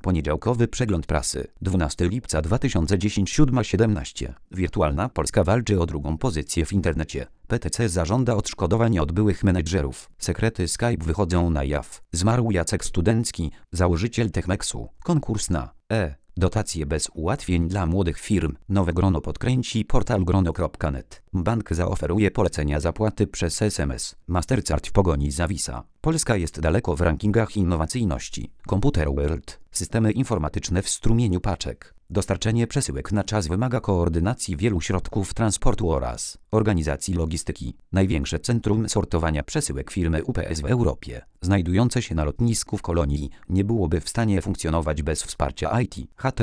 Poniedziałkowy przegląd prasy. 12 lipca 2010 7:17. Wirtualna Polska walczy o drugą pozycję w internecie. PTC zażąda odszkodowań od byłych menedżerów. Sekrety Skype wychodzą na jaw. Zmarł Jacek Studencki, założyciel Techmexu. Konkurs na dotacje bez ułatwień dla młodych firm. Nowe grono podkręci portal grono.net. Bank zaoferuje polecenia zapłaty przez SMS. Mastercard w pogoni za Visa. Polska jest daleko w rankingach innowacyjności. Computer World. Systemy informatyczne w strumieniu paczek. Dostarczenie przesyłek na czas wymaga koordynacji wielu środków transportu oraz organizacji logistyki. Największe centrum sortowania przesyłek firmy UPS w Europie, znajdujące się na lotnisku w Kolonii, nie byłoby w stanie funkcjonować bez wsparcia IT.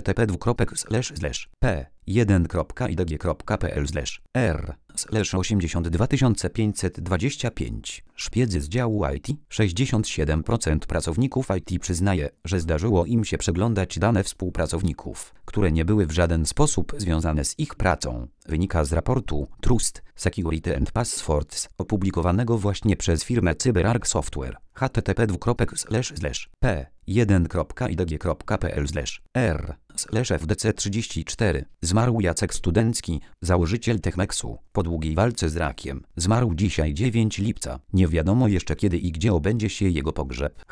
http://p1.idg.pl/r/82525. Szpiedzy z działu IT. 67% pracowników IT przyznaje, że zdarzyło im się przeglądać dane współpracowników, które nie były w żaden sposób związane z ich pracą. Wynika z raportu Trust, Security and Passwords opublikowanego właśnie przez firmę CyberArk Software. http://p1.idg.pl/r/fdc34. Zmarł Jacek Studencki, założyciel Techmexu. Po długiej walce z rakiem. Zmarł dzisiaj 9 lipca. Nie wiadomo jeszcze kiedy i gdzie odbędzie się jego pogrzeb.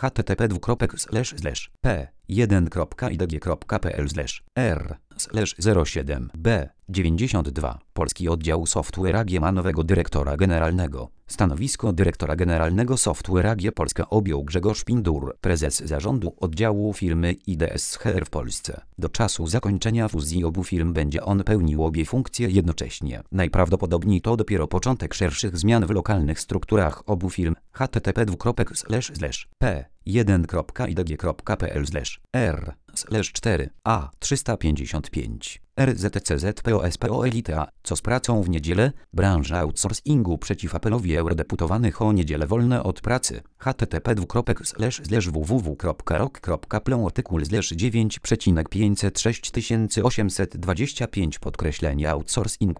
http://p1.idg.pl/r/07b 92. Polski oddział Software AG ma nowego dyrektora generalnego. Stanowisko dyrektora generalnego Software AG Polska objął Grzegorz Pindur, prezes zarządu oddziału firmy IDS-HR w Polsce. Do czasu zakończenia fuzji obu firm będzie on pełnił obie funkcje jednocześnie. Najprawdopodobniej to dopiero początek szerszych zmian w lokalnych strukturach obu firm. http://p1.idg.pl/r/4a 355. RZCZPOSPOLITA. Co z pracą w niedzielę? Branża outsourcingu przeciw apelowi eurodeputowanych o niedzielę wolne od pracy. http://www.rok.pl artykuł /9606825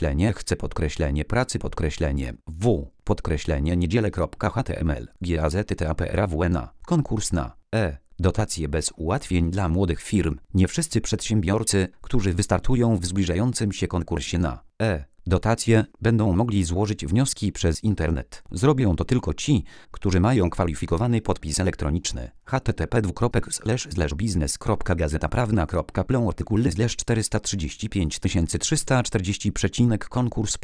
/chce niedziele.html GAZTAPRAWNA. Konkurs na dotacje bez ułatwień dla młodych firm. Nie wszyscy przedsiębiorcy, którzy wystartują w zbliżającym się konkursie na dotacje, będą mogli złożyć wnioski przez internet. Zrobią to tylko ci, którzy mają kwalifikowany podpis elektroniczny. http://biznes.gazetaprawna.pl artykuł /435340. Konkurs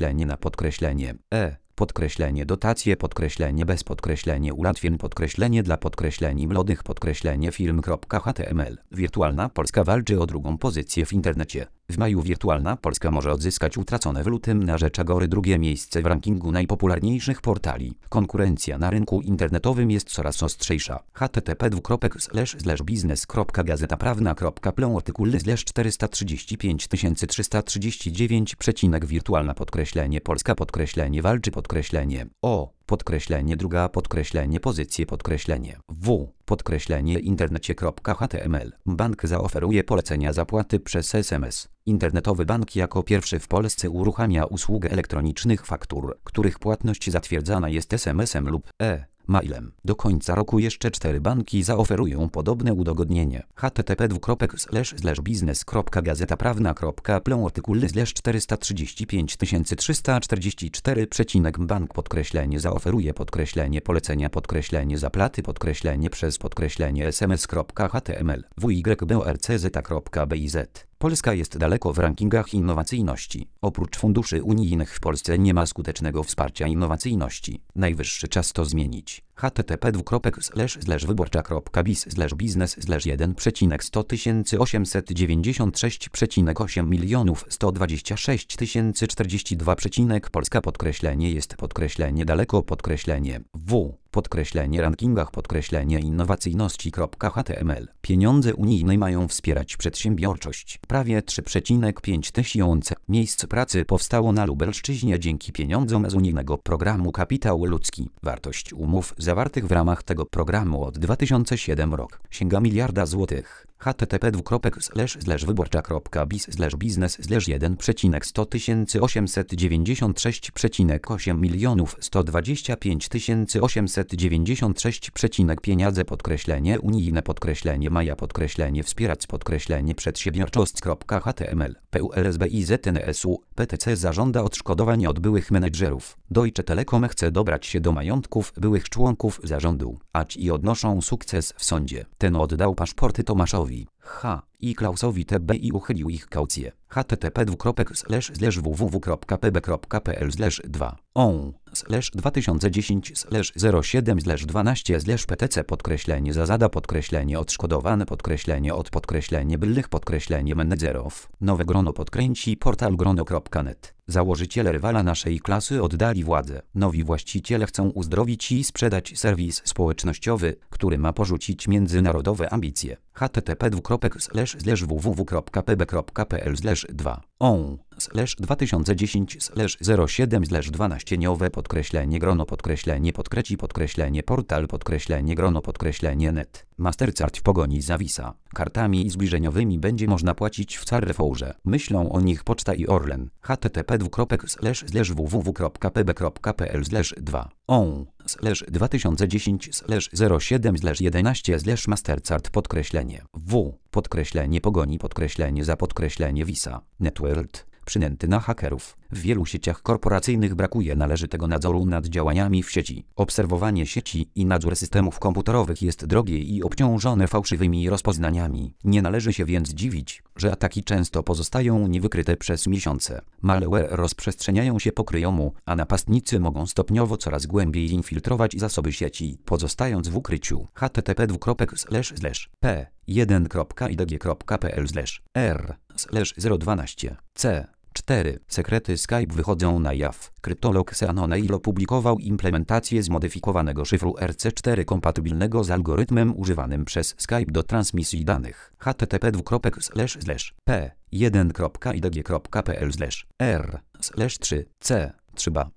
dotacje bez ułatwień dla młodych firm.html. Wirtualna Polska walczy o drugą pozycję w internecie. W maju Wirtualna Polska może odzyskać utracone w lutym na rzecz Agory drugie miejsce w rankingu najpopularniejszych portali. Konkurencja na rynku internetowym jest coraz ostrzejsza. http://biznes.gazetaprawna.pl artykuł /435339. Wirtualna Polska walczy druga pozycję internecie.html. Bank zaoferuje polecenia zapłaty przez SMS. Internetowy bank jako pierwszy w Polsce uruchamia usługę elektronicznych faktur, których płatność zatwierdzana jest SMS-em lub mailem. Do końca roku jeszcze 4 banki zaoferują podobne udogodnienie. http://biznes.gazetaprawna.pl artykuł /435344. Bank zaoferuje polecenia zapłaty przez sms.html wyborcz.biz. Polska jest daleko w rankingach innowacyjności. Oprócz funduszy unijnych w Polsce nie ma skutecznego wsparcia innowacyjności. Najwyższy czas to zmienić. http://wyborcza.biz/100 Polska jest daleko w rankingach innowacyjności.html. Pieniądze unijne mają wspierać przedsiębiorczość. Prawie 3,5 tysiąca miejsc pracy powstało na Lubelszczyźnie dzięki pieniądzom z unijnego programu Kapitał Ludzki. Wartość umów zawartych w ramach tego programu od 2007 roku sięga miliarda złotych. http://wyborcza.biz/biznes/1.895 pieniądze unijne maja wspierać przedsiębiorczość.html PULSBIZNSU PTC zażąda odszkodowań od byłych menedżerów. Deutsche Telekom chce dobrać się do majątków byłych członków zarządu, acz i odnoszą sukces w sądzie. Ten oddał paszporty Tomaszowi i Klausowi TB i uchylił ich kaucję. http://www.pb.pl/2/2010/07/12/PTC _odszkodowane _od byłych menedżerów. Nowe grono podkręci portal grono.net. Założyciele rywala naszej klasy oddali władzę. Nowi właściciele chcą uzdrowić i sprzedać serwis społecznościowy, który ma porzucić międzynarodowe ambicje. http://www.pb.pl/2/2010/07/12 grono portal grono net. Mastercard w pogoni za Visa. Kartami zbliżeniowymi będzie można płacić w Carrefourze. Myślą o nich Poczta i Orlen. http://www.pb.pl/2010/07/11 pogoni za Visa. Networld. Przynęty na hakerów. W wielu sieciach korporacyjnych brakuje należytego nadzoru nad działaniami w sieci. Obserwowanie sieci i nadzór systemów komputerowych jest drogie i obciążone fałszywymi rozpoznaniami. Nie należy się więc dziwić, że ataki często pozostają niewykryte przez miesiące. Malware rozprzestrzeniają się po kryjomu, a napastnicy mogą stopniowo coraz głębiej infiltrować zasoby sieci, pozostając w ukryciu. http://p1.idg.pl/r/012c. 4. Sekrety Skype wychodzą na jaw. Kryptolog Sean opublikował implementację zmodyfikowanego szyfru RC4 kompatybilnego z algorytmem używanym przez Skype do transmisji danych. http://p1.idg.pl/r/3c. 3.